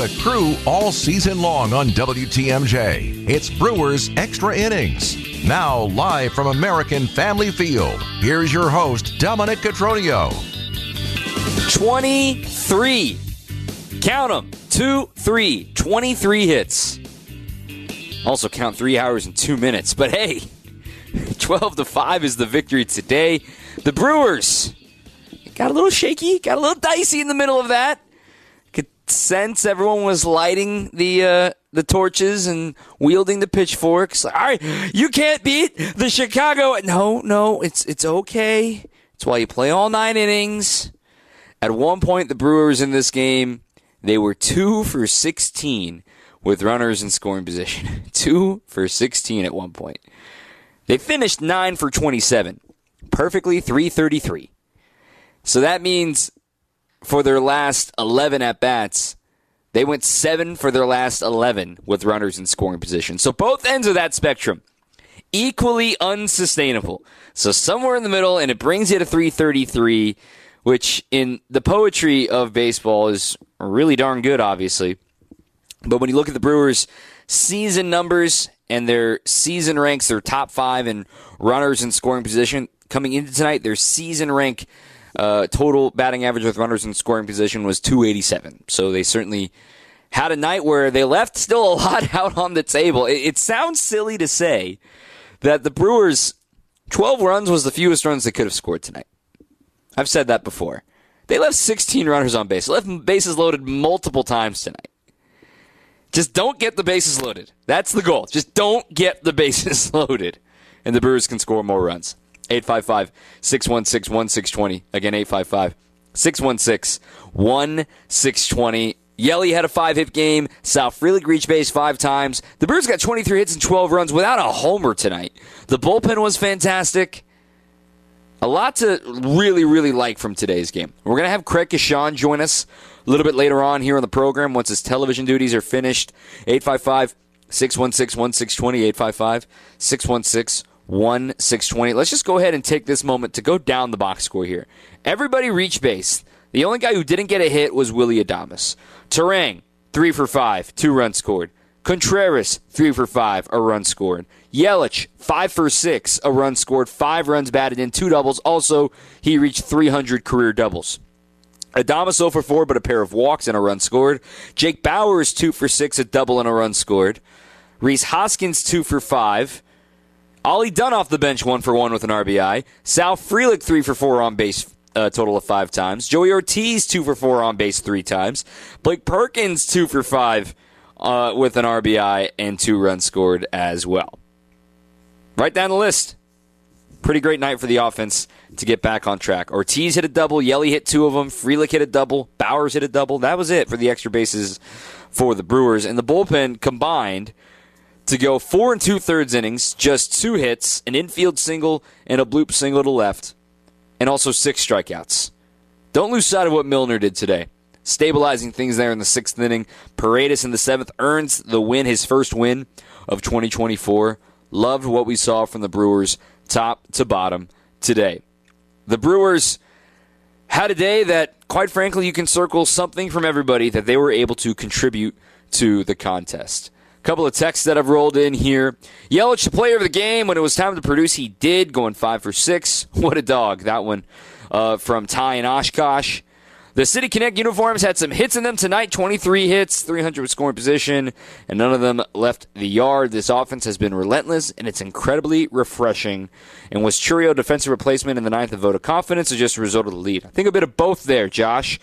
the crew all season long on WTMJ. It's Brewers Extra Innings. Now, live from American Family Field, here's your host, Dominic Cotroneo. 23. Count them. 23 hits. Also count 3 hours and 2 minutes. But hey, 12-5 is the victory today. The Brewers got a little shaky, got a little dicey in the middle of that. Could sense everyone was lighting the torches and wielding the pitchforks. Like, all right, you can't beat the Chicago. No, it's okay. It's why you play all 9 innings. At one point, the Brewers in this game, they were 2 for 16 with runners in scoring position. 2 for 16 at one point. They finished 9 for 27. Perfectly .333. So that means for their last 11 at-bats, they went 7 for their last 11 with runners in scoring position. So both ends of that spectrum, equally unsustainable. So somewhere in the middle, and it brings you to .333, which in the poetry of baseball is really darn good, obviously. But when you look at the Brewers' season numbers and their season ranks, their top 5 in runners in scoring position, coming into tonight, their season rank total batting average with runners in scoring position was .287. So they certainly had a night where they left still a lot out on the table. It sounds silly to say that the Brewers' 12 runs was the fewest runs they could have scored tonight. I've said that before. They left 16 runners on base. They left bases loaded multiple times tonight. Just don't get the bases loaded. That's the goal. Just don't get the bases loaded. And the Brewers can score more runs. 855-616-1620. Again, 855-616-1620. Yelly had a 5-hit game. Sal Frelick reached base 5 times. The Brewers got 23 hits and 12 runs without a homer tonight. The bullpen was fantastic. A lot to really, really like from today's game. We're going to have Craig Kashan join us a little bit later on here on the program once his television duties are finished. 855-616-1620. 855-616-1620. Let's just go ahead and take this moment to go down the box score here. Everybody reached base. The only guy who didn't get a hit was Willy Adames. Turang, 3 for 5, 2 runs scored. Contreras, 3 for 5, a run scored. Yelich, 5 for 6, a run scored, 5 runs batted in, 2 doubles. Also, he reached 300 career doubles. Adames 0 for 4, but a pair of walks and a run scored. Jake Bauers, 2 for 6, a double and a run scored. Rhys Hoskins, 2 for 5. Ollie Dunn off the bench, 1 for 1 with an RBI. Sal Frelick, 3 for 4 on base, total of 5 times. Joey Ortiz, 2 for 4 on base 3 times. Blake Perkins, 2 for 5 with an RBI and 2 runs scored as well. Right down the list. Pretty great night for the offense to get back on track. Ortiz hit a double. Yelly hit 2 of them. Frelick hit a double. Bauers hit a double. That was it for the extra bases for the Brewers. And the bullpen combined to go 4 2/3 innings, just 2 hits, an infield single, and a bloop single to left, and also 6 strikeouts. Don't lose sight of what Milner did today. Stabilizing things there in the 6th inning. Paredes in the 7th earns the win, his first win of 2024. Loved what we saw from the Brewers top to bottom today. The Brewers had a day that, quite frankly, you can circle something from everybody that they were able to contribute to the contest. Couple of texts that have rolled in here. Yelich, the player of the game. When it was time to produce, he did, going 5 for 6. What a dog. That one from Ty and Oshkosh. The City Connect uniforms had some hits in them tonight. 23 hits, 300 with scoring position, and none of them left the yard. This offense has been relentless, and it's incredibly refreshing. And was Chourio defensive replacement in the 9th a vote of confidence, or just a result of the lead? I think a bit of both there, Josh.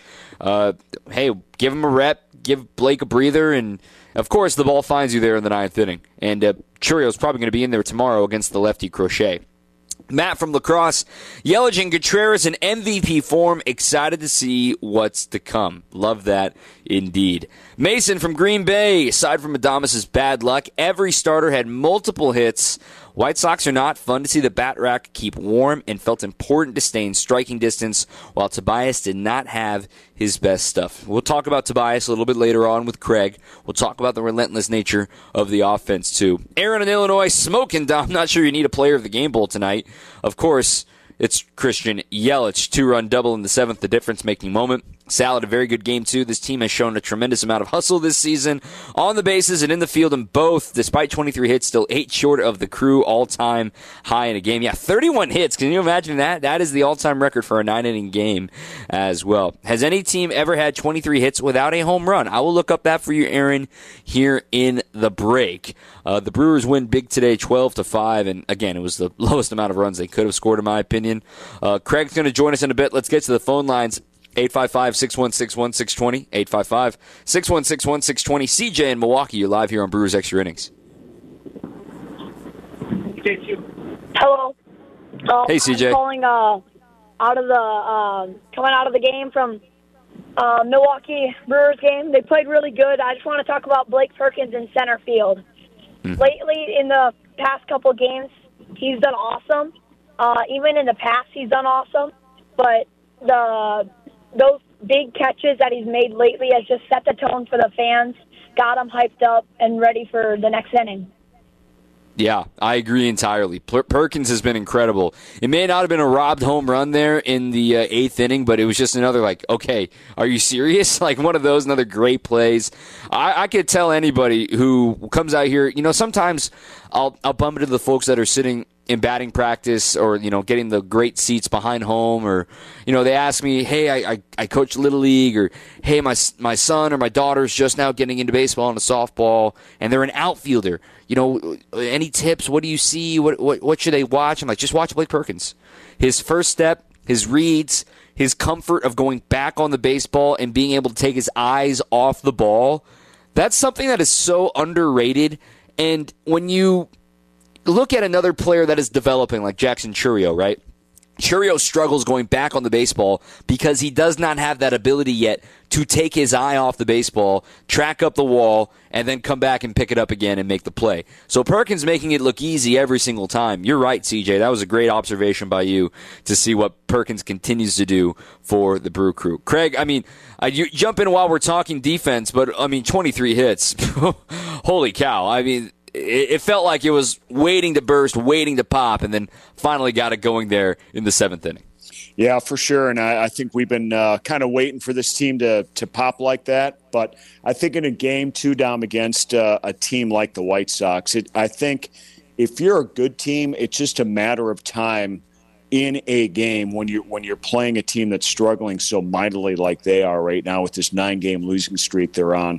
Hey, give him a rep, give Blake a breather, and of course the ball finds you there in the 9th inning. And Chourio's probably going to be in there tomorrow against the lefty Crochet. Matt from La Crosse, Yelich and Contreras in MVP form. Excited to see what's to come. Love that indeed. Mason from Green Bay, aside from Adames' bad luck, every starter had multiple hits. White Sox are not. Fun to see the bat rack keep warm, and felt important to stay in striking distance, while Tobias did not have his best stuff. We'll talk about Tobias a little bit later on with Craig. We'll talk about the relentless nature of the offense, too. Aaron in Illinois, smoking, Dom. Not sure you need a player of the game bowl tonight. Of course, it's Christian Yelich. 2-run double in the 7th, the difference-making moment. Sal had a very good game, too. This team has shown a tremendous amount of hustle this season on the bases and in the field, and both, despite 23 hits, still 8 short of the Crew all-time high in a game. Yeah, 31 hits. Can you imagine that? That is the all-time record for a 9-inning game as well. Has any team ever had 23 hits without a home run? I will look up that for you, Aaron, here in the break. The Brewers win big today, 12-5, and again, it was the lowest amount of runs they could have scored, in my opinion. Craig's going to join us in a bit. Let's get to the phone lines. 855-616-1620, 855-616-1620. CJ in Milwaukee, you're live here on Brewers Extra Innings. Hello. Hey, CJ. I'm calling coming out of the game from Milwaukee Brewers game. They played really good. I just want to talk about Blake Perkins in center field. Lately, in the past couple games, he's done awesome. Even in the past, he's done awesome. But those big catches that he's made lately has just set the tone for the fans, got them hyped up and ready for the next inning. Yeah, I agree entirely. Perkins has been incredible. It may not have been a robbed home run there in the 8th inning, but it was just another, okay, are you serious? One of those, another great plays. I could tell anybody who comes out here, sometimes I'll bump into the folks that are sitting in batting practice or, getting the great seats behind home, or, they ask me, hey, I coach Little League, or, hey, my son or my daughter's just now getting into baseball and softball, and they're an outfielder. Any tips? What do you see? What should they watch? I'm like, just watch Blake Perkins. His first step, his reads, his comfort of going back on the baseball and being able to take his eyes off the ball, that's something that is so underrated. And when you look at another player that is developing, like Jackson Chourio, right? Chourio struggles going back on the baseball because he does not have that ability yet to take his eye off the baseball, track up the wall, and then come back and pick it up again and make the play. So Perkins making it look easy every single time. You're right, CJ. That was a great observation by you to see what Perkins continues to do for the Brew Crew. Craig, you jump in while we're talking defense, but 23 hits. Holy cow. It felt like it was waiting to burst, waiting to pop, and then finally got it going there in the 7th inning. Yeah, for sure. And I think we've been kind of waiting for this team to pop like that. But I think in a game, too, Dom, against a team like the White Sox, I think if you're a good team, it's just a matter of time in a game when you're playing a team that's struggling so mightily like they are right now with this 9-game losing streak they're on,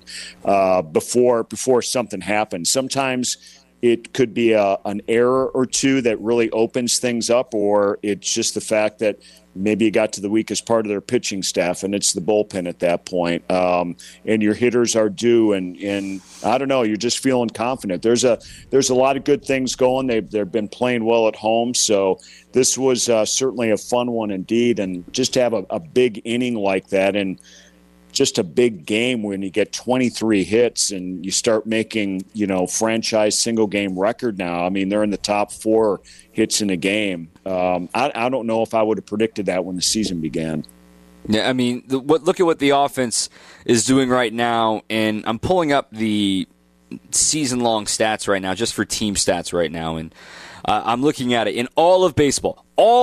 before something happens. Sometimes it could be an error or two that really opens things up, or it's just the fact that maybe you got to the weakest part of their pitching staff, and it's the bullpen at that point. And your hitters are due, and I don't know, you're just feeling confident. There's a lot of good things going. They've been playing well at home, so this was certainly a fun one indeed. And just to have a big inning like that, and just a big game when you get 23 hits and you start making, franchise single game record now. They're in the top 4 hits in a game. I don't know if I would have predicted that when the season began. Yeah, look at what the offense is doing right now, and I'm pulling up the season-long stats right now, just for team stats right now, and I'm looking at it in all of baseball.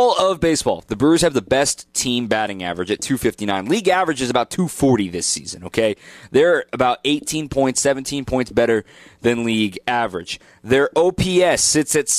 The Brewers have the best team batting average at 259. League average is about 240 this season, okay? They're about 18 points, 17 points better than league average. Their OPS sits at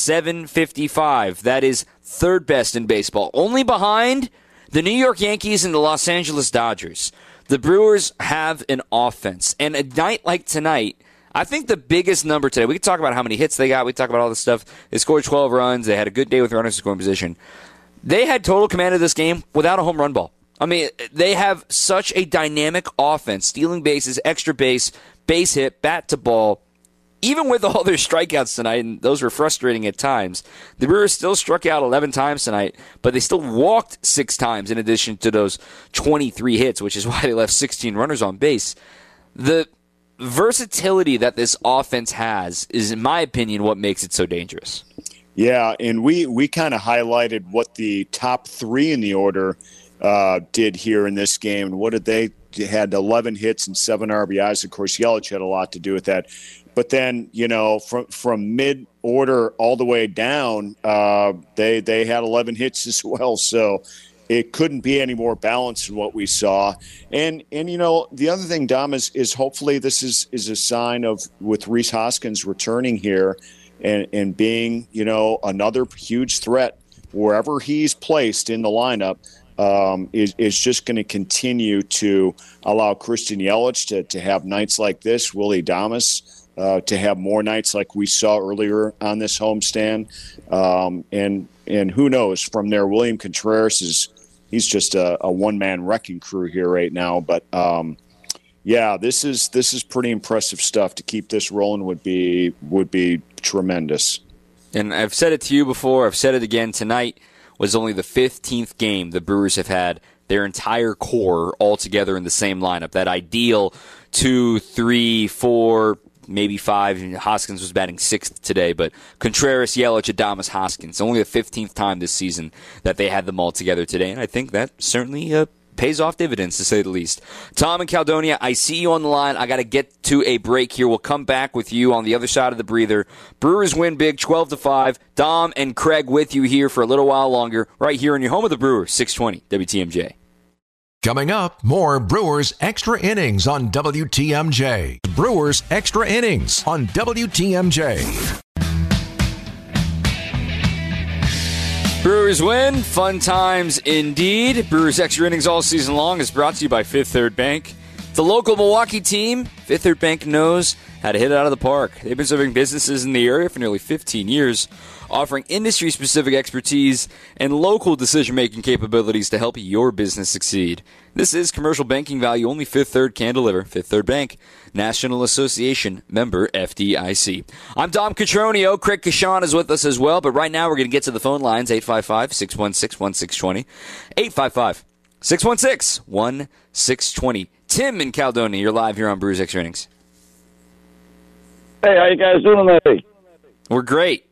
755. That is third best in baseball, only behind the New York Yankees and the Los Angeles Dodgers. The Brewers have an offense, and a night like tonight, I think the biggest number today, we can talk about how many hits they got, we can talk about all this stuff. They scored 12 runs, they had a good day with runners in scoring position. They had total command of this game without a home run ball. They have such a dynamic offense, stealing bases, extra base hit, bat to ball. Even with all their strikeouts tonight, and those were frustrating at times, the Brewers still struck out 11 times tonight, but they still walked 6 times in addition to those 23 hits, which is why they left 16 runners on base. The versatility that this offense has is, in my opinion, what makes it so dangerous. Yeah, and we kind of highlighted what the top 3 in the order did here in this game. And what did they had 11 hits and 7 RBIs. Of course, Yelich had a lot to do with that. But then, from mid-order all the way down, they had 11 hits as well. So, it couldn't be any more balanced than what we saw. And the other thing, Dom, is hopefully this is a sign of, with Rhys Hoskins returning here and being, another huge threat wherever he's placed in the lineup, is just going to continue to allow Christian Yelich to have nights like this, Willie Adames to have more nights like we saw earlier on this homestand. And who knows from there, William Contreras he's just a one-man wrecking crew here right now. But this is pretty impressive stuff. To keep this rolling would be tremendous. And I've said it to you before. I've said it again. Tonight was only the 15th game the Brewers have had their entire core all together in the same lineup. That ideal 2, 3, 4, maybe 5. Hoskins was batting 6th today, but Contreras, Yelich, Adames, Hoskins. Only the 15th time this season that they had them all together today, and I think that certainly pays off dividends, to say the least. Tom in Caledonia, I see you on the line. I got to get to a break here. We'll come back with you on the other side of the breather. Brewers win big, 12-5. Dom and Craig with you here for a little while longer, right here in your home of the Brewers, 620 WTMJ. Coming up, more Brewers Extra Innings on WTMJ. Brewers Extra Innings on WTMJ. Brewers win. Fun times indeed. Brewers Extra Innings all season long is brought to you by Fifth Third Bank. The local Milwaukee team, Fifth Third Bank knows how to hit it out of the park. They've been serving businesses in the area for nearly 15 years, offering industry-specific expertise and local decision-making capabilities to help your business succeed. This is commercial banking value only Fifth Third can deliver. Fifth Third Bank, National Association, member FDIC. I'm Dom Cotroneo. Craig Kashan is with us as well, but right now we're going to get to the phone lines, 855-616-1620, 855-616-1620. Tim in Caledonia, you're live here on Brewers Extra Innings. Hey, how you guys doing today? We're great.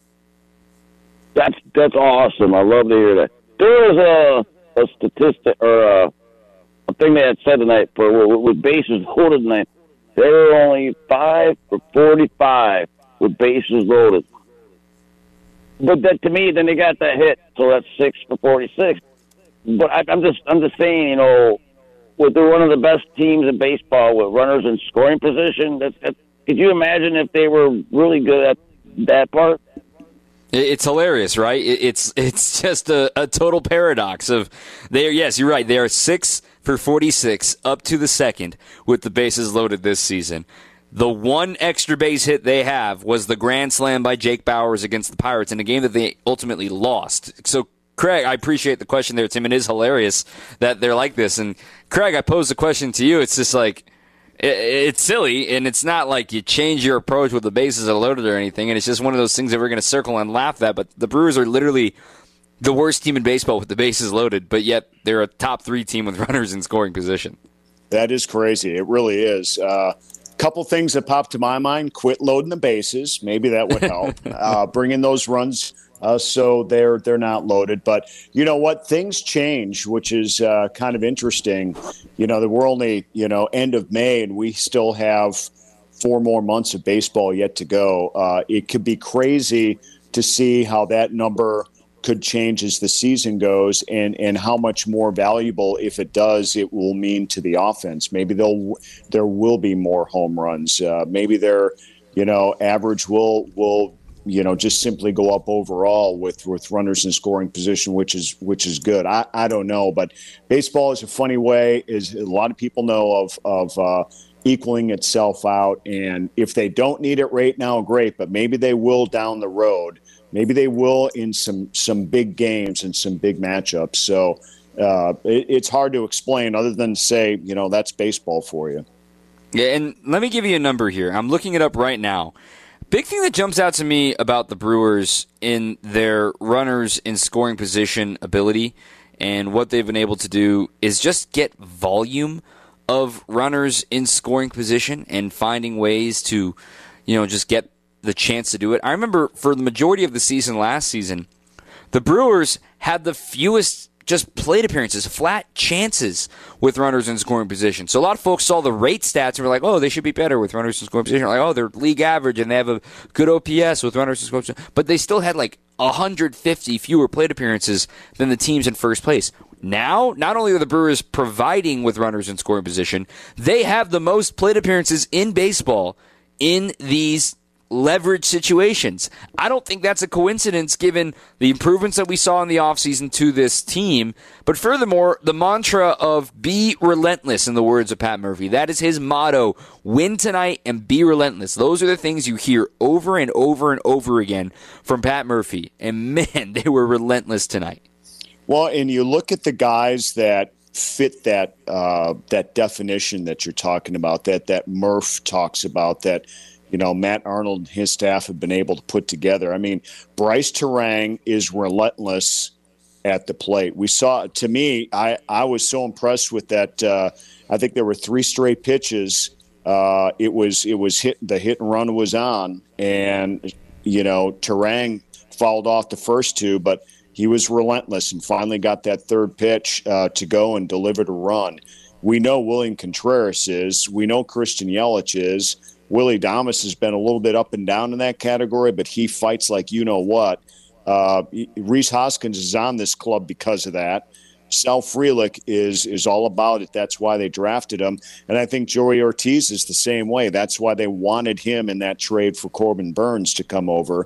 That's awesome. I love to hear that. There was a statistic or a thing they had said tonight with bases loaded tonight. They were only 5 for 45 with bases loaded. But that, to me, then they got that hit, so that's 6 for 46. But I'm just saying, they're one of the best teams in baseball with runners in scoring position. Could you imagine if they were really good at that part? It's hilarious, right? It's just a total paradox of yes, you're right. They are 6 for 46 up to the second with the bases loaded this season. The one extra base hit they have was the grand slam by Jake Bauers against the Pirates in a game that they ultimately lost. So, Craig, I appreciate the question there, Tim. It is hilarious that they're like this. And, Craig, I posed the question to you. It's just like, it's silly, and it's not like you change your approach with the bases are loaded or anything, and it's just one of those things that we're going to circle and laugh at. But the Brewers are literally the worst team in baseball with the bases loaded, but yet they're a top 3 team with runners in scoring position. That is crazy. It really is. Couple things that pop to my mind: quit loading the bases. Maybe that would help. Bring in those runs so they're not loaded. But you know what? Things change, which is kind of interesting. That we're only end of May, and we still have 4 more months of baseball yet to go. It could be crazy to see how that number could change as the season goes, and how much more valuable, if it does, it will mean to the offense. Maybe there will be more home runs. Maybe their average will just simply go up overall with runners in scoring position, which is good. I don't know, but baseball is a funny way, is a lot of people know of equaling itself out. And if they don't need it right now, great, but maybe they will down the road. Maybe they will in some big games and some big matchups. So it's hard to explain other than say, that's baseball for you. Yeah, and let me give you a number here. I'm looking it up right now. Big thing that jumps out to me about the Brewers in their runners in scoring position ability and what they've been able to do is just get volume of runners in scoring position and finding ways to, just get the chance to do it. I remember for the majority of the season last season, the Brewers had the fewest just plate appearances, flat chances with runners in scoring position. So a lot of folks saw the rate stats and were like, oh, they should be better with runners in scoring position. Like, oh, they're league average and they have a good OPS with runners in scoring position. But they still had like 150 fewer plate appearances than the teams in first place. Now, not only are the Brewers providing with runners in scoring position, they have the most plate appearances in baseball in these leverage situations. I don't think that's a coincidence given the improvements that we saw in the offseason to this team. But furthermore, the mantra of be relentless, in the words of Pat Murphy. That is his motto. Win tonight and be relentless. Those are the things you hear over and over and over again from Pat Murphy. And man, they were relentless tonight. Well, and you look at the guys that fit that that definition that you're talking about, that Murph talks about, that Matt Arnold and his staff have been able to put together. I mean, Bryce Turang is relentless at the plate. We saw, to me, I was so impressed with that. I think there were 3 straight pitches. It was the hit and run was on, and Turang fouled off the first 2, but he was relentless and finally got that third pitch to go and delivered a run. We know William Contreras is. We know Christian Yelich is. Willie Adames has been a little bit up and down in that category, but he fights like you-know-what. Rhys Hoskins is on this club because of that. Sal Frelick is all about it. That's why they drafted him. And I think Joey Ortiz is the same way. That's why they wanted him in that trade for Corbin Burns to come over.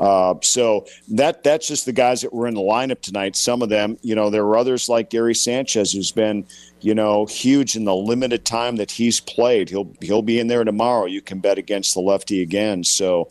So that's just the guys that were in the lineup tonight. Some of them, there were others like Gary Sanchez, who's been huge in the limited time that he's played. He'll be in there tomorrow. You can bet against the lefty again. So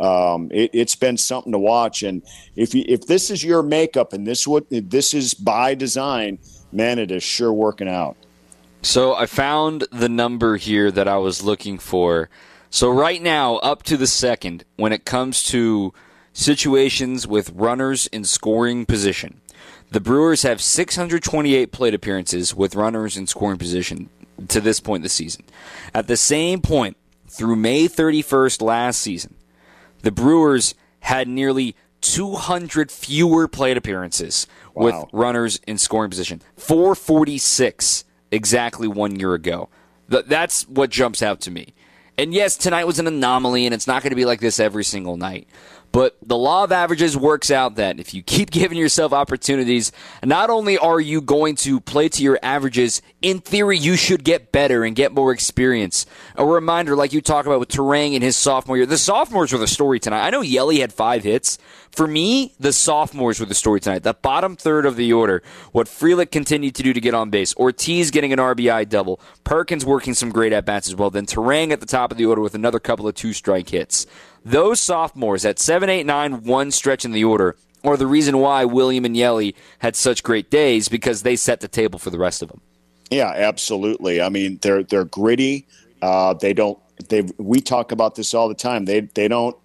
it's been something to watch. And if this is your makeup and this is by design, man, it is sure working out. So I found the number here that I was looking for. So right now, up to the second, when it comes to situations with runners in scoring position, the Brewers have 628 plate appearances with runners in scoring position to this point this season. At the same point, through May 31st last season, the Brewers had nearly 200 fewer plate appearances with runners in scoring position. 446 exactly 1 year ago. That's what jumps out to me. And yes, tonight was an anomaly, and it's not going to be like this every single night. But the law of averages works out that if you keep giving yourself opportunities, not only are you going to play to your averages, in theory you should get better and get more experience. A reminder, like you talk about with Turang in his sophomore year, the sophomores were the story tonight. I know Yelly had 5 hits. For me, the sophomores were the story tonight. The bottom third of the order, what Frelick continued to do to get on base, Ortiz getting an RBI double, Perkins working some great at-bats as well, then Turang at the top of the order with another couple of 2-strike hits. Those sophomores at 7, 8, 9, 1 stretch in the order are the reason why William and Yelly had such great days, because they set the table for the rest of them. Yeah, absolutely. I mean, they're gritty. We talk about this all the time. They don't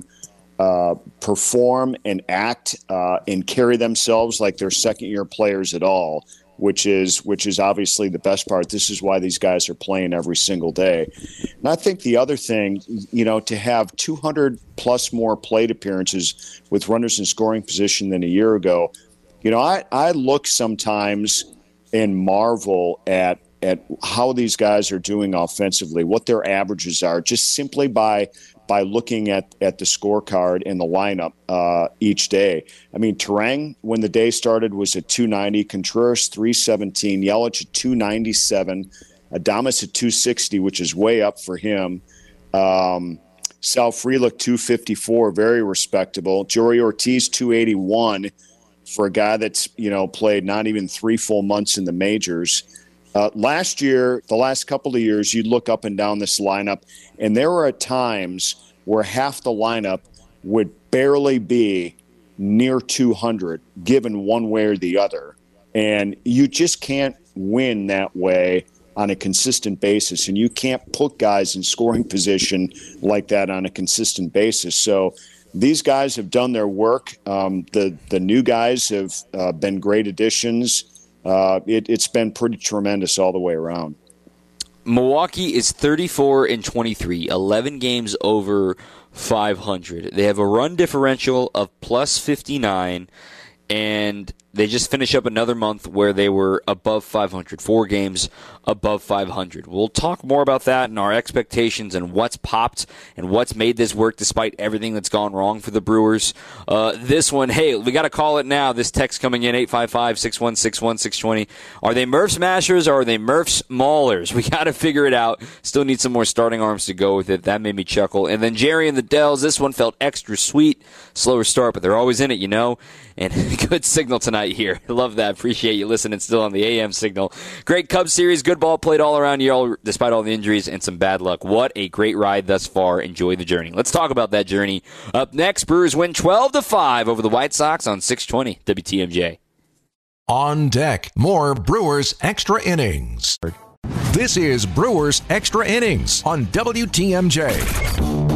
perform and act and carry themselves like they're second-year players at all, which is obviously the best part. This is why these guys are playing every single day. And I think the other thing, to have 200 plus more plate appearances with runners in scoring position than a year ago, I look sometimes and marvel at how these guys are doing offensively, what their averages are, just simply by looking at the scorecard and the lineup each day. I mean, Turang, when the day started, was at 290, Contreras 317, Yelich at 297, Adames at 260, which is way up for him. Sal Frelick 254, very respectable. Joey Ortiz 281 for a guy that's played not even 3 full months in the majors. Last year, the last couple of years, you'd look up and down this lineup, and there were times where half the lineup would barely be near 200, given one way or the other. And you just can't win that way on a consistent basis, and you can't put guys in scoring position like that on a consistent basis. So these guys have done their work. The new guys have been great additions. It's been pretty tremendous all the way around. Milwaukee is 34-23, 11 games over 500. They have a run differential of plus 59, and they just finish up another month where they were above 500, 4 games above 500. We'll talk more about that and our expectations and what's popped and what's made this work despite everything that's gone wrong for the Brewers. This one, hey, we got to call it now. This text coming in, 855-616-1620. Are they Murphs Mashers or are they Murphs Maulers? We got to figure it out. Still need some more starting arms to go with it. That made me chuckle. And then Jerry and the Dells, this one felt extra sweet. Slower start, but they're always in it, you know. And good signal tonight here. Love that. Appreciate you listening still on the AM signal. Great Cubs series. Good ball played all around you, despite all the injuries and some bad luck. What a great ride thus far. Enjoy the journey. Let's talk about that journey. Up next, Brewers win 12-5 over the White Sox on 620 WTMJ. On deck, more Brewers Extra Innings. This is Brewers Extra Innings on WTMJ.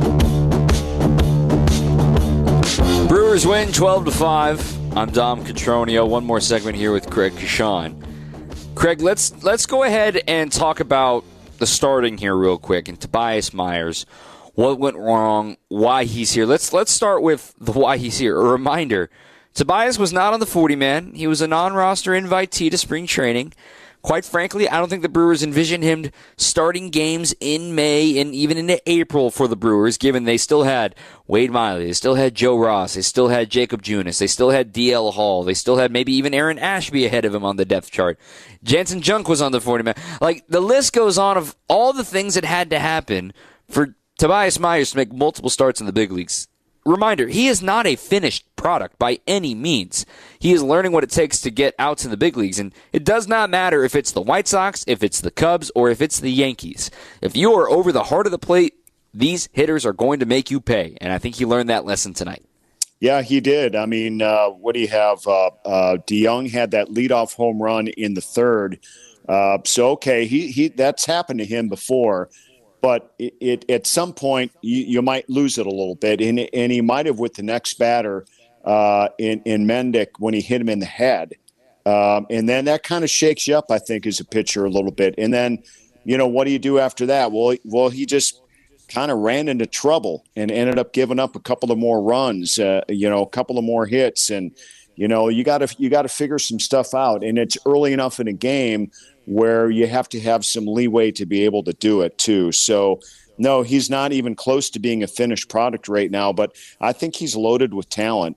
Brewers win 12-5. I'm Dom Catronio. One more segment here with Craig Kashan. Craig, let's go ahead and talk about the starting here real quick. And Tobias Myers, what went wrong, why he's here. Let's start with the why he's here. A reminder, Tobias was not on the 40-man. He was a non-roster invitee to spring training. Quite frankly, I don't think the Brewers envisioned him starting games in May and even into April for the Brewers, given they still had Wade Miley, they still had Joe Ross, they still had Jacob Junis, they still had DL Hall, they still had maybe even Aaron Ashby ahead of him on the depth chart. Jansen Junk was on the 40-man. Like, the list goes on of all the things that had to happen for Tobias Myers to make multiple starts in the big leagues. Reminder, he is not a finished product by any means. He is learning what it takes to get outs in the big leagues, and it does not matter if it's the White Sox, if it's the Cubs, or if it's the Yankees. If you are over the heart of the plate, these hitters are going to make you pay, and I think he learned that lesson tonight. Yeah, he did. I mean, what do you have? DeYoung had that leadoff home run in the third. So, okay, he that's happened to him before. But it at some point you might lose it a little bit, and he might have with the next batter in Mendick when he hit him in the head, and then that kind of shakes you up, I think, as a pitcher a little bit. And then, what do you do after that? Well, he just kind of ran into trouble and ended up giving up a couple of more runs, a couple of more hits, and you got to figure some stuff out, and it's early enough in a game where you have to have some leeway to be able to do it too. So, no, he's not even close to being a finished product right now, but I think he's loaded with talent.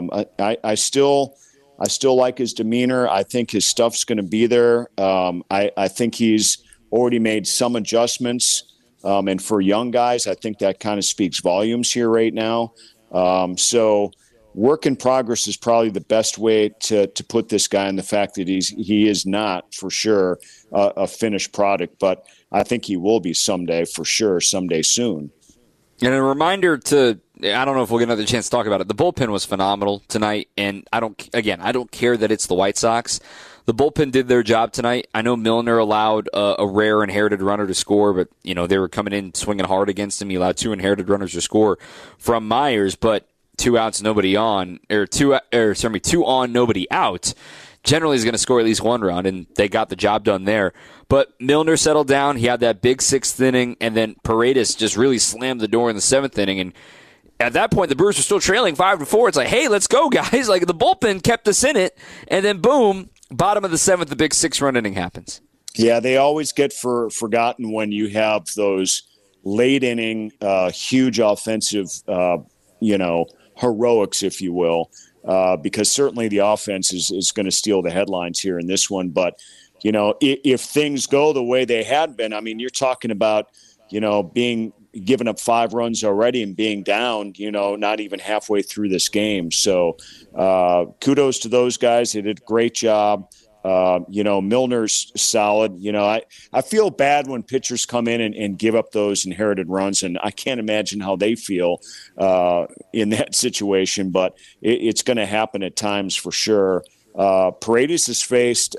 I still like his demeanor. I think his stuff's going to be there. I think he's already made some adjustments. And for young guys, I think that kind of speaks volumes here right now. So work in progress is probably the best way to put this guy in the fact that he is not for sure a finished product, but I think he will be someday for sure, someday soon. And a reminder I don't know if we'll get another chance to talk about it. The bullpen was phenomenal tonight, and I don't care that it's the White Sox. The bullpen did their job tonight. I know Milner allowed a rare inherited runner to score, but they were coming in swinging hard against him. He allowed 2 inherited runners to score from Myers, but 2 outs, nobody on, or 2 on, nobody out. Generally is going to score at least 1 run, and they got the job done there. But Milner settled down. He had that big 6th inning, and then Paredes just really slammed the door in the 7th inning. And at that point, the Brewers were still trailing 5-4. It's like, hey, let's go, guys. Like, the bullpen kept us in it, and then boom, bottom of the 7th, the big 6-run inning happens. Yeah, they always get forgotten when you have those late inning, huge offensive, heroics, if you will, because certainly the offense is going to steal the headlines here in this one. But, if things go the way they had been, I mean, you're talking about, being given up 5 runs already and being down, not even halfway through this game. So kudos to those guys. They did a great job. Milner's solid. I feel bad when pitchers come in and give up those inherited runs, and I can't imagine how they feel in that situation, but it's going to happen at times for sure. Paredes has faced,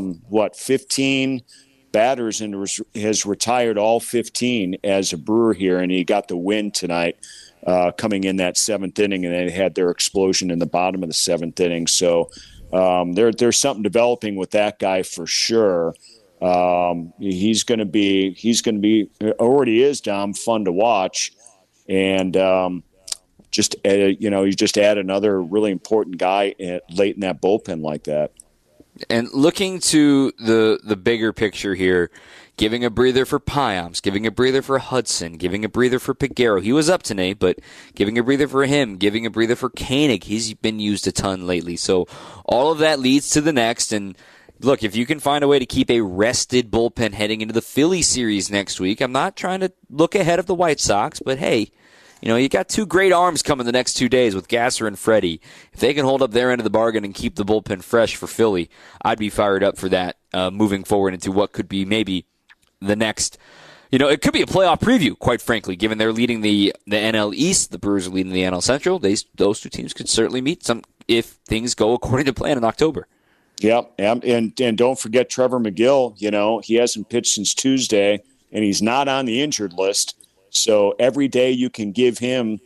15 batters and has retired all 15 as a Brewer here, and he got the win tonight coming in that 7th inning, and they had their explosion in the bottom of the 7th inning. So there's something developing with that guy for sure. He's going to be already is, Dom, fun to watch. And you just add another really important guy late in that bullpen like that. And looking to the bigger picture here, giving a breather for Payams, giving a breather for Hudson, giving a breather for Peguero. He was up tonight, but giving a breather for him, giving a breather for Koenig. He's been used a ton lately. So all of that leads to the next. And look, if you can find a way to keep a rested bullpen heading into the Philly series next week, I'm not trying to look ahead of the White Sox, but hey, you got two great arms coming the next 2 days with Gasser and Freddie. If they can hold up their end of the bargain and keep the bullpen fresh for Philly, I'd be fired up for that moving forward into what could be maybe the next. It could be a playoff preview, quite frankly, given they're leading the NL East. The Brewers are leading the NL Central. Those two teams could certainly meet if things go according to plan in October. Yep, and don't forget Trevor McGill. He hasn't pitched since Tuesday, and he's not on the injured list. So every day you can give him,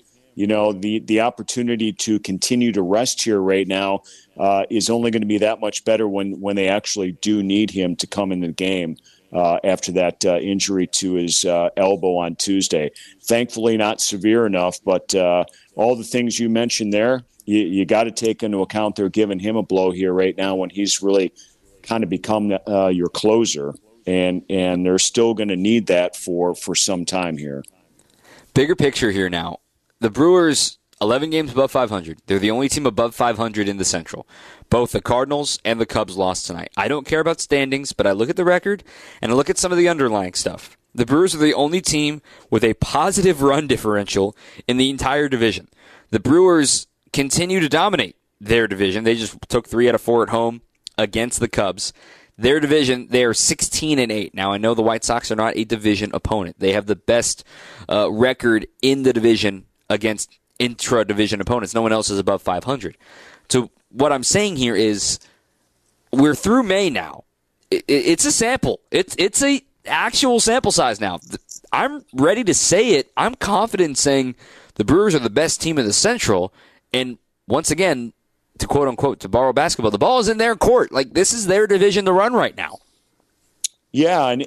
the opportunity to continue to rest here right now is only going to be that much better when they actually do need him to come in the game after that injury to his elbow on Tuesday. Thankfully, not severe enough, but all the things you mentioned there, you got to take into account they're giving him a blow here right now when he's really kind of become your closer, and they're still going to need that for some time here. Bigger picture here now. The Brewers, 11 games above 500. They're the only team above 500 in the Central. Both the Cardinals and the Cubs lost tonight. I don't care about standings, but I look at the record and I look at some of the underlying stuff. The Brewers are the only team with a positive run differential in the entire division. The Brewers continue to dominate their division. They just took 3 out of 4 at home against the Cubs. Their division, they are 16-8. Now, I know the White Sox are not a division opponent. They have the best record in the division against intra-division opponents. No one else is above 500. So what I'm saying here is we're through May now. It's a sample. It's a actual sample size now. I'm ready to say it. I'm confident in saying the Brewers are the best team in the Central. And once again, to quote-unquote, to borrow basketball, the ball is in their court. Like, this is their division to run right now. Yeah, and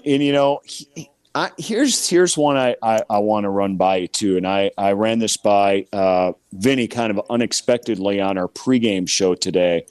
here's one I want to run by you, too. And I ran this by Vinny kind of unexpectedly on our pregame show today.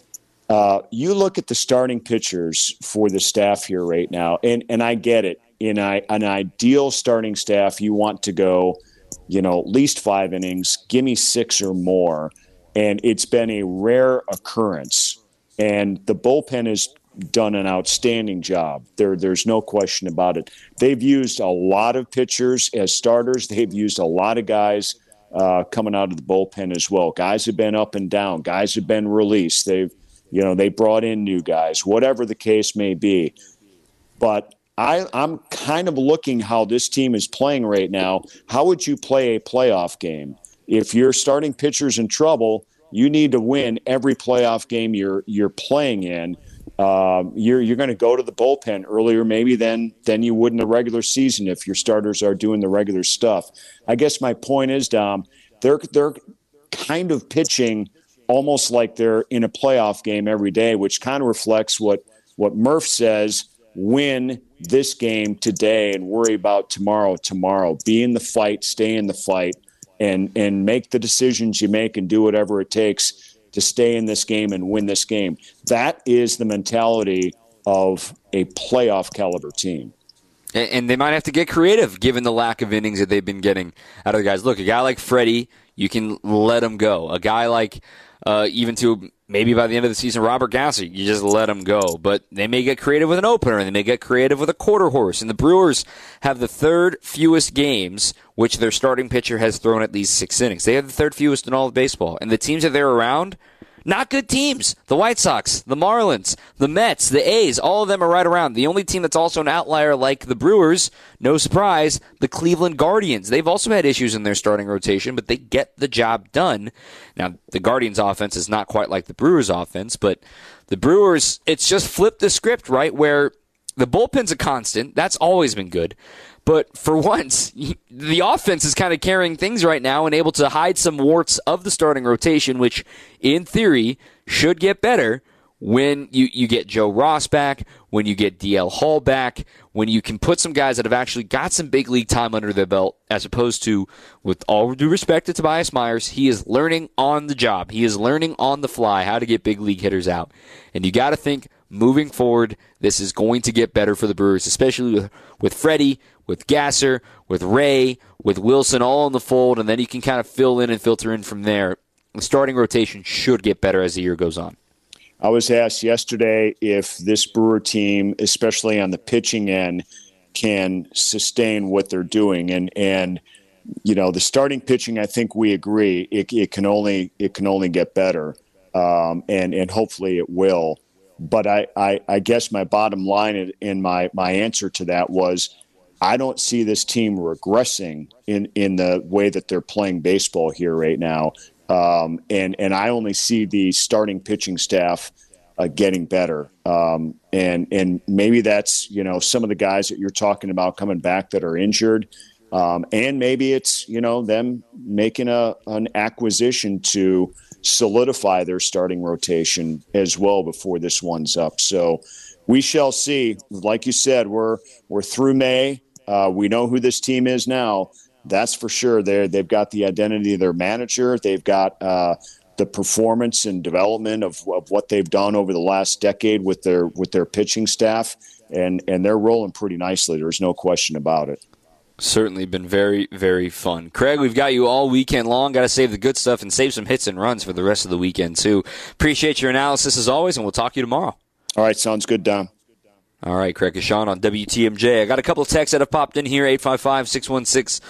You look at the starting pitchers for the staff here right now, and I get it. In an ideal starting staff, you want to go, at least 5 innings, give me 6 or more. And it's been a rare occurrence. And the bullpen has done an outstanding job. There's no question about it. They've used a lot of pitchers as starters. They've used a lot of guys coming out of the bullpen as well. Guys have been up and down. Guys have been released. They brought in new guys, whatever the case may be. But I'm kind of looking how this team is playing right now. How would you play a playoff game? If your starting pitcher's in trouble, you need to win every playoff game you're playing in. You're going to go to the bullpen earlier maybe than you would in the regular season if your starters are doing the regular stuff. I guess my point is, Dom, they're kind of pitching almost like they're in a playoff game every day, which kind of reflects what Murph says: win this game today and worry about tomorrow. Be in the fight, stay in the fight. And make the decisions you make and do whatever it takes to stay in this game and win this game. That is the mentality of a playoff caliber team. And they might have to get creative given the lack of innings that they've been getting out of the guys. Look, a guy like Freddie, you can let him go. A guy like even to maybe by the end of the season, Robert Gasser, you just let him go. But they may get creative with an opener, and they may get creative with a quarter horse. And the Brewers have the third fewest games which their starting pitcher has thrown at least 6 innings. They have the third fewest in all of baseball. And the teams that they're around, not good teams. The White Sox, the Marlins, the Mets, the A's, all of them are right around. The only team that's also an outlier like the Brewers, no surprise, the Cleveland Guardians. They've also had issues in their starting rotation, but they get the job done. Now, the Guardians' offense is not quite like the Brewers' offense, but the Brewers, it's just flipped the script, right, where the bullpen's a constant. That's always been good. But for once, the offense is kind of carrying things right now and able to hide some warts of the starting rotation, which, in theory, should get better when you get Joe Ross back, when you get DL Hall back, when you can put some guys that have actually got some big league time under their belt, as opposed to, with all due respect to Tobias Myers, he is learning on the job. He is learning on the fly how to get big league hitters out. And you got to think, moving forward, this is going to get better for the Brewers, especially with Freddie, with Gasser, with Ray, with Wilson all in the fold, and then you can kind of fill in and filter in from there. The starting rotation should get better as the year goes on. I was asked yesterday if this Brewer team, especially on the pitching end, can sustain what they're doing. And the starting pitching, I think we agree, it can only get better, and hopefully it will. But I guess my bottom line in my answer to that was, I don't see this team regressing in the way that they're playing baseball here right now. And I only see the starting pitching staff getting better. And maybe that's, some of the guys that you're talking about coming back that are injured. And maybe it's, them making an acquisition to solidify their starting rotation as well before this one's up. So we shall see. Like you said, we're through May. We know who this team is now. That's for sure. They've got the identity of their manager. They've got the performance and development of what they've done over the last decade with their pitching staff, and they're rolling pretty nicely. There's no question about it. Certainly been very, very fun. Craig, we've got you all weekend long. Got to save the good stuff and save some hits and runs for the rest of the weekend, too. Appreciate your analysis as always, and we'll talk to you tomorrow. All right, sounds good, Dom. All right, Craig Kashan on WTMJ. I got a couple of texts that have popped in here, 855-616-1620,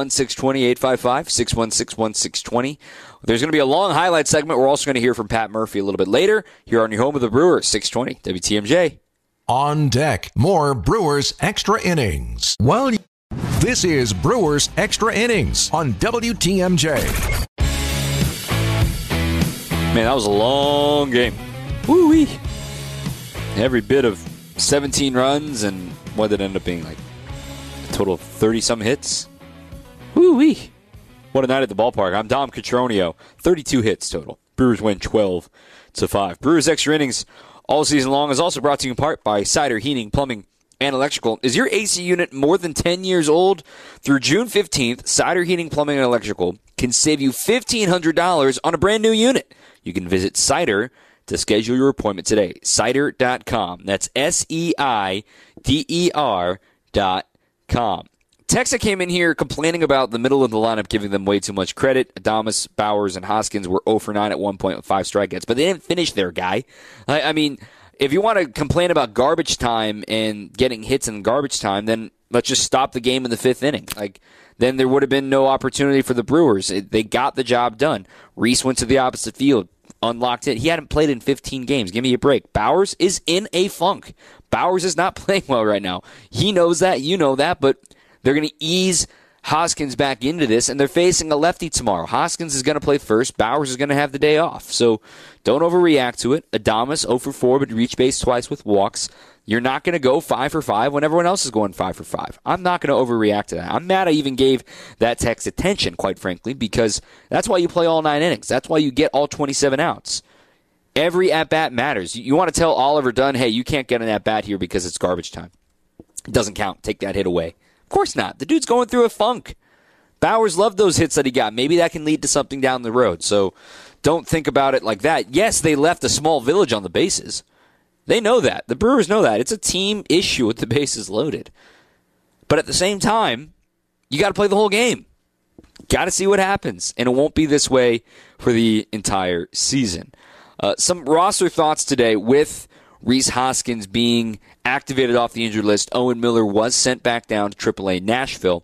855-616-1620. There's going to be a long highlight segment. We're also going to hear from Pat Murphy a little bit later here on your home of the Brewers, 620 WTMJ. On deck, more Brewers Extra Innings. This is Brewers Extra Innings on WTMJ. Man, that was a long game. Woo-wee. Every bit of 17 runs, and what did it end up being, like a total of 30-some hits? Woo-wee. What a night at the ballpark. I'm Dom Cotroneo. 32 hits total. Brewers win 12-5. Brewers Extra Innings all season long is also brought to you in part by Cider Heating, Plumbing, and Electrical. Is your AC unit more than 10 years old? Through June 15th, Cider Heating, Plumbing, and Electrical can save you $1,500 on a brand new unit. You can visit Cider to schedule your appointment today. Cider.com. That's SEIDER.com. Texas came in here complaining about the middle of the lineup giving them way too much credit. Adames, Bowers, and Hoskins were 0 for 9 at 1 point with 5 strikeouts, but they didn't finish their guy. I mean, if you want to complain about garbage time and getting hits in garbage time, then let's just stop the game in the 5th inning. Then there would have been no opportunity for the Brewers. They got the job done. Reese went to the opposite field, unlocked it. He hadn't played in 15 games. Give me a break. Bowers is in a funk. Bowers is not playing well right now. He knows that. You know that. But they're going to ease Hoskins back into this, and they're facing a lefty tomorrow. Hoskins is going to play first. Bowers is going to have the day off. So don't overreact to it. Adames 0 for 4, but reached base twice with walks. You're not going to go 5 for 5 when everyone else is going 5 for 5. I'm not going to overreact to that. I'm mad I even gave that text attention, quite frankly, because that's why you play all 9 innings. That's why you get all 27 outs. Every at-bat matters. You want to tell Oliver Dunn, hey, you can't get an at-bat here because it's garbage time. It doesn't count. Take that hit away. Of course not. The dude's going through a funk. Bowers loved those hits that he got. Maybe that can lead to something down the road. So don't think about it like that. Yes, they left a small village on the bases. They know that. The Brewers know that. It's a team issue with the bases loaded. But at the same time, you got to play the whole game. Got to see what happens. And it won't be this way for the entire season. Some roster thoughts today with Reese Hoskins being activated off the injured list. Owen Miller was sent back down to AAA Nashville.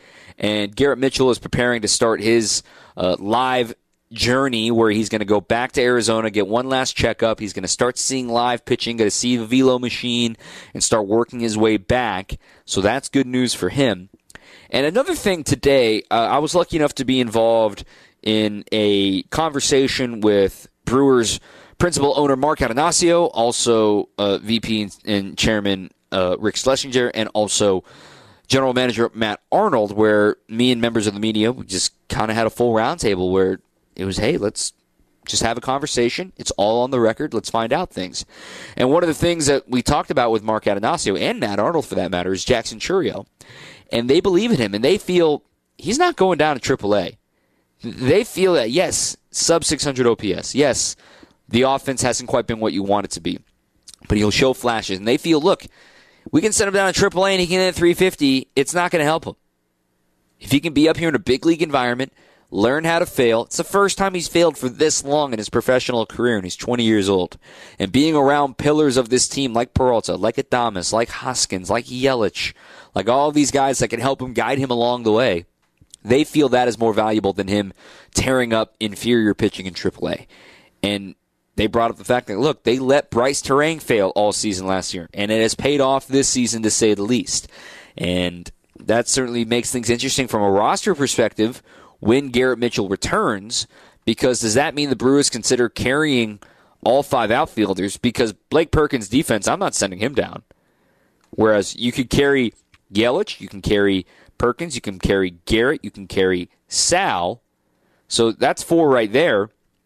And Garrett Mitchell is preparing to start his live journey where he's going to go back to Arizona, get one last checkup. He's going to start seeing live pitching, going to see the velo machine, and start working his way back. So that's good news for him. And another thing today, I was lucky enough to be involved in a conversation with Brewers principal owner Mark Atanasio, also VP and Chairman Rick Schlesinger, and also General Manager Matt Arnold, where me and members of the media, we just kind of had a full roundtable where it was, hey, let's Just have a conversation. It's all on the record. Let's find out things. And one of the things that we talked about with Mark Atanasio, and Matt Arnold for that matter, is Jackson Chourio. And they believe in him, and they feel he's not going down to AAA. They feel that, yes, sub 600 OPS. Yes, the offense hasn't quite been what you want it to be. But he'll show flashes. And they feel, look, we can send him down to AAA and he can hit 350. It's not going to help him. If he can be up here in a big league environment, learn how to fail. It's the first time he's failed for this long in his professional career, and he's 20 years old. And being around pillars of this team like Peralta, like Adames, like Hoskins, like Yelich, like all of these guys that can help him, guide him along the way, they feel that is more valuable than him tearing up inferior pitching in AAA. And they brought up the fact that, look, they let Bryce Terang fail all season last year, and it has paid off this season to say the least. And that certainly makes things interesting from a roster perspective when Garrett Mitchell returns, because does that mean the Brewers consider carrying all 5 outfielders? Because Blake Perkins' defense, I'm not sending him down. Whereas you could carry Yelich, you can carry Perkins, you can carry Garrett, you can carry Sal. So that's 4 right there.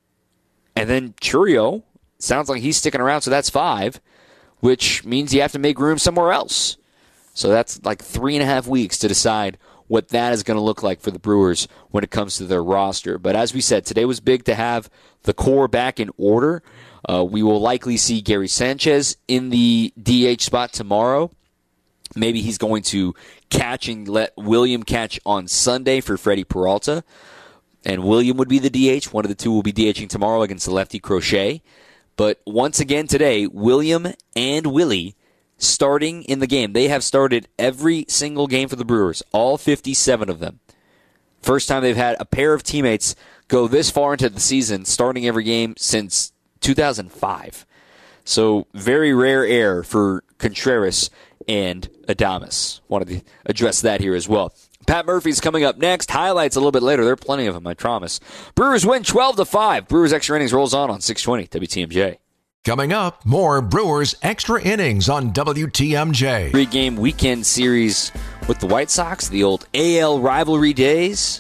And then Chourio, sounds like he's sticking around, so that's 5, which means you have to make room somewhere else. So that's like 3.5 weeks to decide what that is going to look like for the Brewers when it comes to their roster. But as we said, today was big to have the core back in order. We will likely see Gary Sanchez in the DH spot tomorrow. Maybe he's going to catch and let William catch on Sunday for Freddie Peralta. And William would be the DH. One of the two will be DHing tomorrow against the lefty Crochet. But once again today, William and Willie starting in the game. They have started every single game for the Brewers, all 57 of them. First time they've had a pair of teammates go this far into the season, starting every game since 2005. So very rare air for Contreras and Adames. Wanted to address that here as well. Pat Murphy's coming up next. Highlights a little bit later. There are plenty of them, I promise. Brewers win 12-5. Brewers Extra Innings rolls on 620 WTMJ. Coming up, more Brewers Extra Innings on WTMJ. 3-game weekend series with the White Sox, the old AL rivalry days.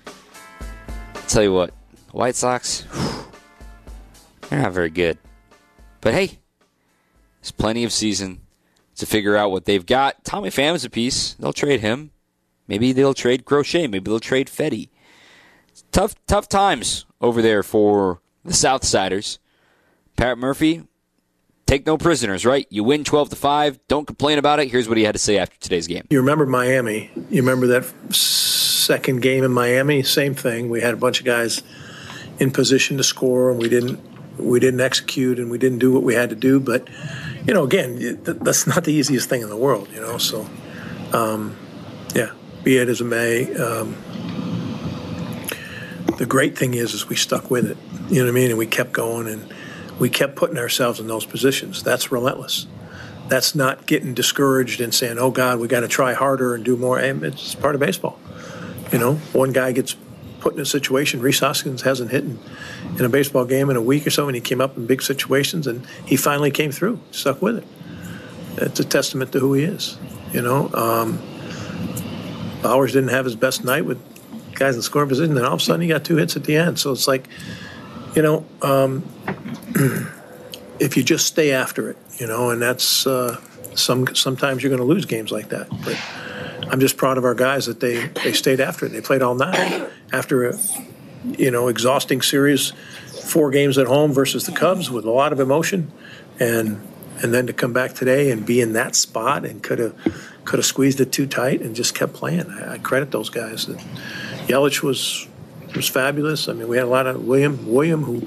I'll tell you what, the White Sox, they're not very good. But hey, there's plenty of season to figure out what they've got. Tommy Pham's a piece. They'll trade him. Maybe they'll trade Crochet. Maybe they'll trade Fetty. Tough times over there for the Southsiders. Pat Murphy, take no prisoners, right? You win 12-5. Don't complain about it. Here's what he had to say after today's game. You remember Miami. You remember that second game in Miami? Same thing. We had a bunch of guys in position to score, and we didn't execute, and we didn't do what we had to do. But, again, that's not the easiest thing in the world, So, yeah, be it as it may. The great thing is we stuck with it. You know what I mean? And we kept going, and we kept putting ourselves in those positions. That's relentless. That's not getting discouraged and saying, oh, God, we got to try harder and do more. It's part of baseball. One guy gets put in a situation. Rhys Hoskins hasn't hit in a baseball game in a week or so, and he came up in big situations, and he finally came through, stuck with it. It's a testament to who he is. Bowers didn't have his best night with guys in scoring position, and all of a sudden he got 2 hits at the end. So it's like, if you just stay after it, and that's sometimes you're going to lose games like that. But I'm just proud of our guys that they stayed after it. They played all night after a exhausting series, 4 games at home versus the Cubs with a lot of emotion, and then to come back today and be in that spot and could have squeezed it too tight and just kept playing. I credit those guys. Yelich was fabulous. I mean, we had a lot of William who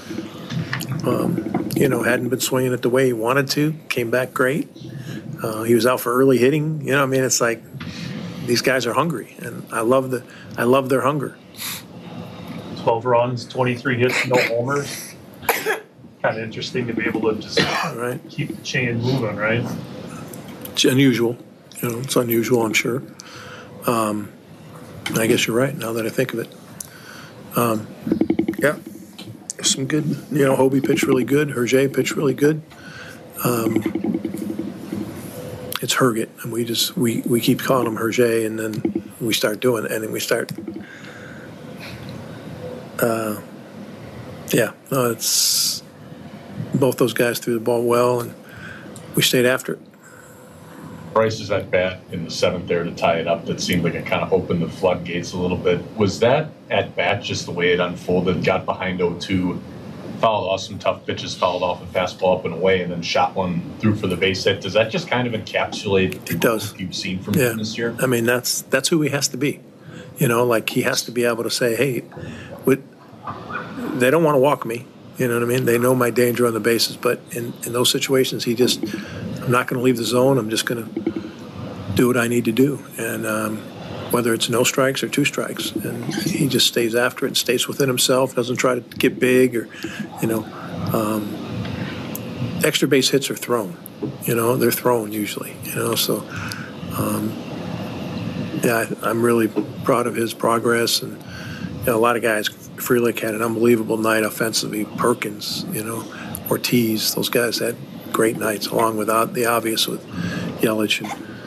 hadn't been swinging it the way he wanted to, came back great. He was out for early hitting. It's like these guys are hungry, and I love their hunger. 12 runs, 23 hits, no homers. Kind of interesting to be able to just keep the chain moving, right? It's unusual. It's unusual, I'm sure. I guess you're right now that I think of it. Yeah. Some good, Hobie pitched really good. Hergé pitched really good. It's Herget, and we keep calling him Hergé, and then we start doing it, and then we start Yeah, no, it's both those guys threw the ball well, and we stayed after it. Bryce's at bat in the seventh there to tie it up, that seemed like it kind of opened the floodgates a little bit. Was that at bat just the way it unfolded? Got behind 0-2, fouled off some tough pitches, fouled off a fastball up and away, and then shot one through for the base hit. Does that just kind of encapsulate what you've seen from him this year? I mean, that's who he has to be. Like he has to be able to say, hey, they don't want to walk me. You know what I mean? They know my danger on the bases, but in those situations, I'm not going to leave the zone. I'm just going to do what I need to do. And whether it's no strikes or 2 strikes, and he just stays after it and stays within himself, doesn't try to get big or, extra base hits are thrown. They're thrown usually, so I'm really proud of his progress. And, a lot of guys, Frelick had an unbelievable night offensively. Perkins, Ortiz, those guys had great nights, along with the obvious with Yelich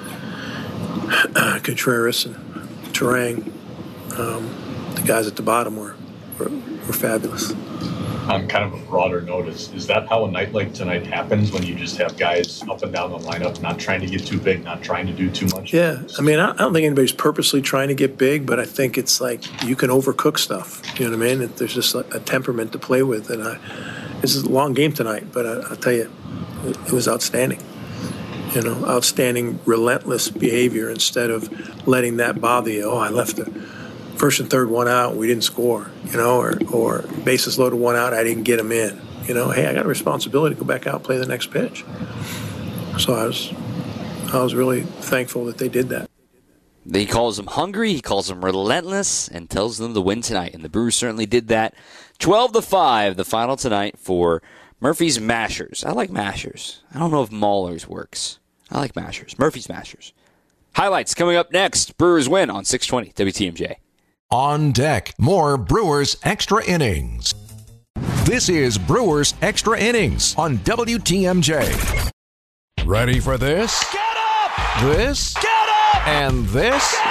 and Contreras and Turang. The guys at the bottom were fabulous. On kind of a broader note, is that how a night like tonight happens, when you just have guys up and down the lineup, not trying to get too big, not trying to do too much? Yeah, I mean, I don't think anybody's purposely trying to get big, but I think it's like you can overcook stuff. You know what I mean? There's just a temperament to play with, and this is a long game tonight, but I'll tell you, it was outstanding. Outstanding, relentless behavior instead of letting that bother you. Oh, I left the first and third one out, we didn't score, or bases loaded, one out, I didn't get them in. Hey, I got a responsibility to go back out and play the next pitch. So I was really thankful that they did that. He calls them hungry, he calls them relentless, and tells them to win tonight. And the Brewers certainly did that. 12-5, the final tonight for Murphy's Mashers. I like Mashers. I don't know if Maulers works. I like Mashers. Murphy's Mashers. Highlights coming up next. Brewers win on 620 WTMJ. On deck, more Brewers Extra Innings. This is Brewers Extra Innings on WTMJ. Ready for this? Get up! This? Get up! And this? Get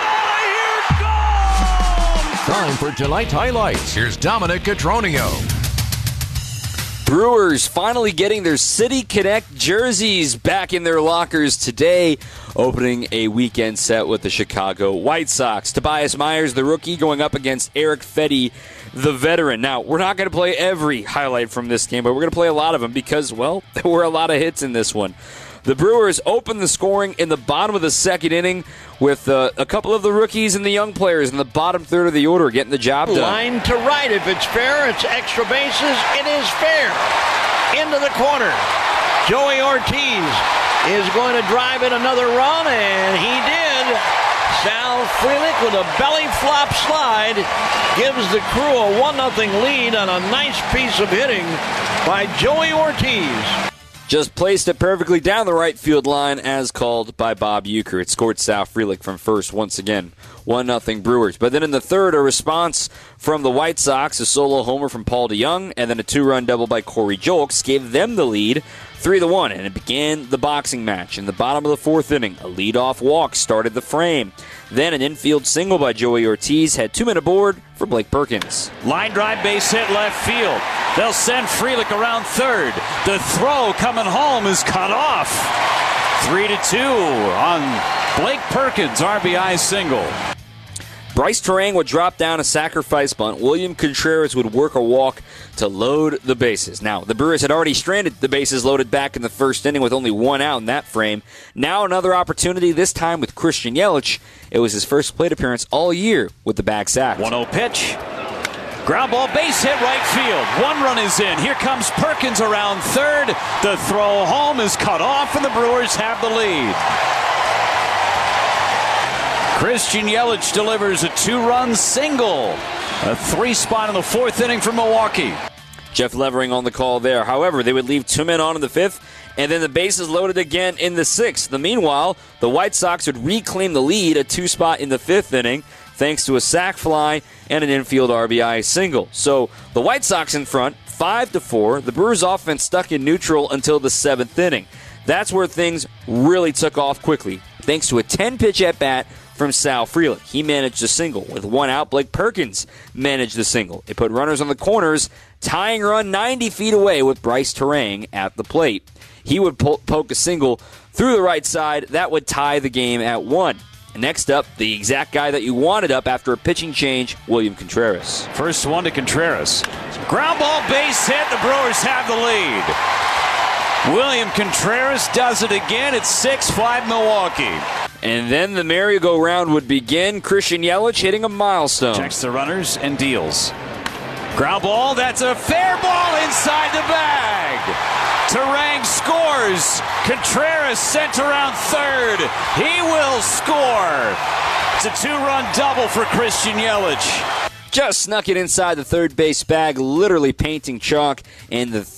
out of here! Go! Time for tonight's highlights. Here's Dominic Cotroneo. Brewers finally getting their City Connect jerseys back in their lockers today, opening a weekend set with the Chicago White Sox. Tobias Myers, the rookie, going up against Eric Fedde, the veteran. Now, we're not going to play every highlight from this game, but we're going to play a lot of them because, well, there were a lot of hits in this one. The Brewers opened the scoring in the bottom of the second inning with a couple of the rookies and the young players in the bottom third of the order getting the job done. Line to right. If it's fair, it's extra bases. It is fair. Into the corner. Joey Ortiz is going to drive in another run, and he did. Sal Frelick with a belly flop slide gives the crew a 1-0 lead on a nice piece of hitting by Joey Ortiz. Just placed it perfectly down the right field line as called by Bob Uecker. It scored Sal Frelick from first once again. 1-0 Brewers. But then in the third, a response from the White Sox, a solo homer from Paul DeJong, and then a 2-run double by Corey Julks gave them the lead 3-1, and it began the boxing match. In the bottom of the fourth inning, a leadoff walk started the frame. Then an infield single by Joey Ortiz had 2 men aboard for Blake Perkins. Line drive, base hit, left field. They'll send Frelick around third. The throw coming home is cut off. 3-2 on Blake Perkins' RBI single. Bryce Turang would drop down a sacrifice bunt. William Contreras would work a walk to load the bases. Now, the Brewers had already stranded the bases loaded back in the first inning with only 1 out in that frame. Now another opportunity, this time with Christian Yelich. It was his first plate appearance all year with the bag sack. 1-0 pitch. Ground ball, base hit, right field. 1 run is in. Here comes Perkins around third. The throw home is cut off, and the Brewers have the lead. Christian Yelich delivers a 2-run single. A 3-spot in the fourth inning for Milwaukee. Jeff Levering on the call there. However, they would leave 2 men on in the fifth, and then the bases loaded again in the sixth. Meanwhile, the White Sox would reclaim the lead, a 2-spot in the fifth inning, thanks to a sac fly and an infield RBI single. So the White Sox in front, 5-4. The Brewers offense stuck in neutral until the 7th inning. That's where things really took off quickly, thanks to a 10-pitch at-bat from Sal Frelick. He managed a single. With one out, Blake Perkins managed the single. They put runners on the corners, tying run 90 feet away with Bryce Terang at the plate. He would poke a single through the right side. That would tie the game at 1. Next up, the exact guy that you wanted up after a pitching change, William Contreras. First one to Contreras. Ground ball, base hit. The Brewers have the lead. William Contreras does it again. It's 6-5 Milwaukee. And then the merry-go-round would begin. Christian Yelich hitting a milestone. Checks the runners and deals. Ground ball, that's a fair ball inside the bag. Terang scores. Contreras sent around third. He will score. It's a 2-run double for Christian Yelich. Just snuck it inside the third base bag, literally painting chalk, and the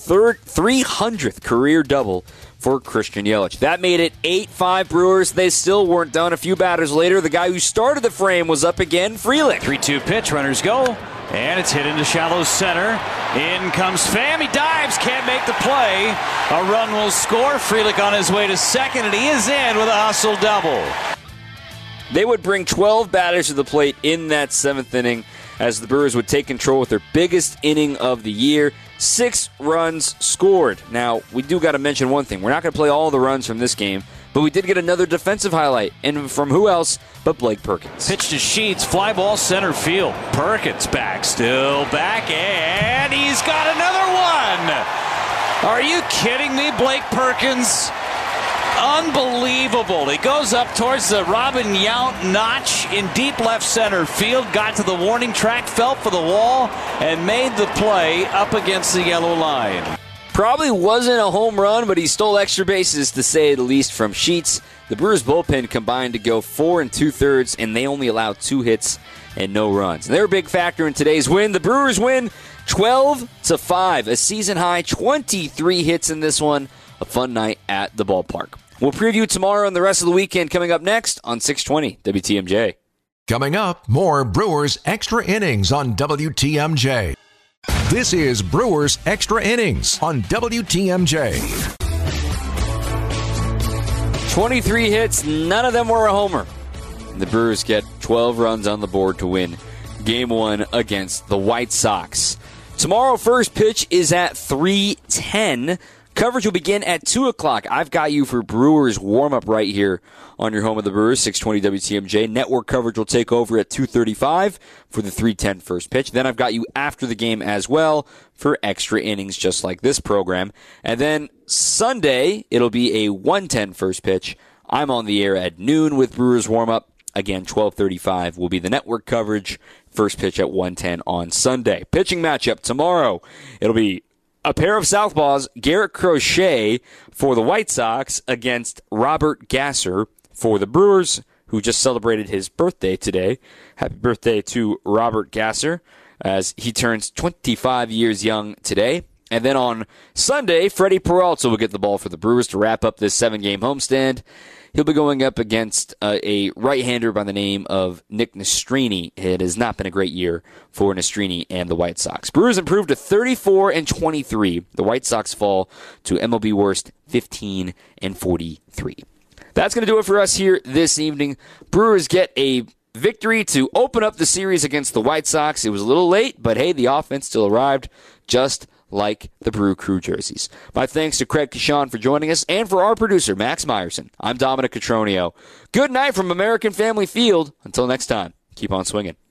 300th career double for Christian Yelich. That made it 8-5 Brewers. They still weren't done. A few batters later, the guy who started the frame was up again, Frelick. 3-2 pitch, runners go. And it's hit into shallow center. In comes Pham. He dives, can't make the play. A run will score. Frelick on his way to second, and he is in with a hustle double. They would bring 12 batters to the plate in that 7th inning as the Brewers would take control with their biggest inning of the year. 6 runs scored. Now, we do got to mention one thing. We're not going to play all the runs from this game, but we did get another defensive highlight, and from who else but Blake Perkins. Pitch to Sheets, fly ball center field. Perkins back, still back, and he's got another one. Are you kidding me, Blake Perkins? Unbelievable. He goes up towards the Robin Yount notch in deep left center field, got to the warning track, fell for the wall, and made the play up against the yellow line. Probably wasn't a home run, but he stole extra bases, to say the least, from Sheets. The Brewers' bullpen combined to go 4 2/3, and they only allowed 2 hits and no runs. And they're a big factor in today's win. The Brewers win 12-5, a season-high 23 hits in this one. A fun night at the ballpark. We'll preview tomorrow and the rest of the weekend coming up next on 620 WTMJ. Coming up, more Brewers Extra Innings on WTMJ. This is Brewers Extra Innings on WTMJ. 23 hits, none of them were a homer. The Brewers get 12 runs on the board to win Game 1 against the White Sox. Tomorrow, first pitch is at 3:10. Coverage will begin at 2 o'clock. I've got you for Brewers warm-up right here on your home of the Brewers, 620 WTMJ. Network coverage will take over at 2:35 for the 3:10 first pitch. Then I've got you after the game as well for extra innings just like this program. And then Sunday, it'll be a 1:10 first pitch. I'm on the air at noon with Brewers warm-up. Again, 12:35 will be the network coverage. First pitch at 1:10 on Sunday. Pitching matchup tomorrow. It'll be a pair of southpaws, Garrett Crochet for the White Sox against Robert Gasser for the Brewers, who just celebrated his birthday today. Happy birthday to Robert Gasser, as he turns 25 years young today. And then on Sunday, Freddie Peralta will get the ball for the Brewers to wrap up this 7-game homestand. He'll be going up against a right-hander by the name of Nick Nastrini. It has not been a great year for Nastrini and the White Sox. Brewers improved to 34-23. The White Sox fall to MLB worst 15-43. That's going to do it for us here this evening. Brewers get a victory to open up the series against the White Sox. It was a little late, but hey, the offense still arrived just like the Brew Crew jerseys. My thanks to Craig Kishon for joining us, and for our producer, Max Meyerson. I'm Dominic Cotroneo. Good night from American Family Field. Until next time, keep on swinging.